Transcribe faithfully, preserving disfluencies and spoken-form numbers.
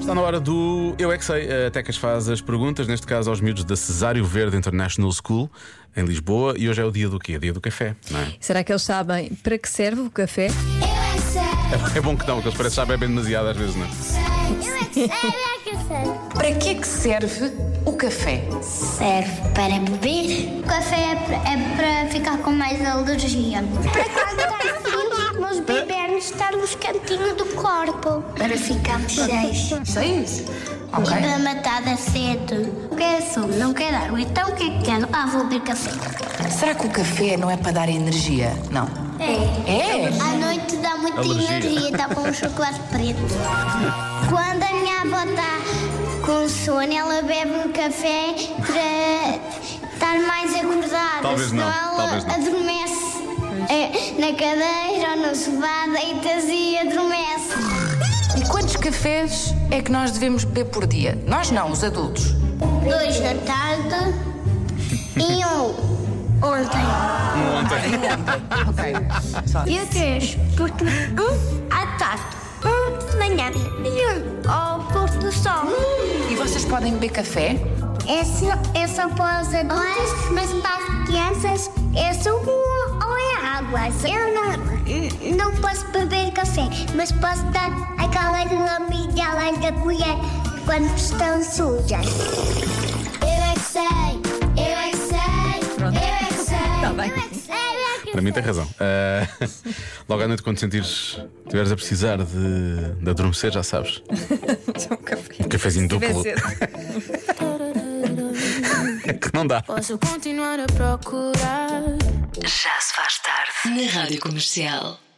Está na hora do Eu É Que Sei. A Tecas faz as perguntas, neste caso aos miúdos da Cesário Verde International School, em Lisboa. E hoje é o dia do quê? Dia do café, não é? Será que eles sabem para que serve o café? Eu é que sei. É bom que não, porque eles parecem já bebem demasiado às vezes, não é? Eu é que sei, eu é que sei. Para que é que serve o café? Serve para beber. O café é para, é para ficar com mais alergia. Para quando está frio, nós bebermos estar nos cantinhos do corpo. Para ficarmos cheios. Seis? E Ok. para matar a sede. Quer sumo, não quer água. Então o que é que quero? Ah, vou beber café. Será que o café não é para dar energia? Não. É. É? À noite dá muita Alergia. energia, dá para um chocolate preto. Quando a minha avó está com sono, ela bebe um café para estar mais acordada. Talvez senão não, ela talvez não. adormece é, na cadeira ou no sofá, deita-se e adormece. E quantos cafés é que nós devemos beber por dia? Nós não, os adultos. Dois na tarde e um ontem. Ontem. Ok. E três, porque um à tarde, um de manhã e um ao pôr do sol. E vocês podem beber café? É só, é só para os adultos, mas para as crianças é sumo ou é água. Eu não, não posso beber café, mas posso dar aquela lambida da colher quando estão sujas. Eu é que sei, eu é que sei, eu é que sei, Tá bem. eu é que sei, eu é que sei. Para mim tem razão. Ah, logo à noite, quando sentires, estiveres a precisar de, de adormecer, já sabes. Um café. Um cafezinho Se tiver duplo. cedo. É que não dá. Posso continuar a procurar. Já se faz tarde na Rádio Comercial.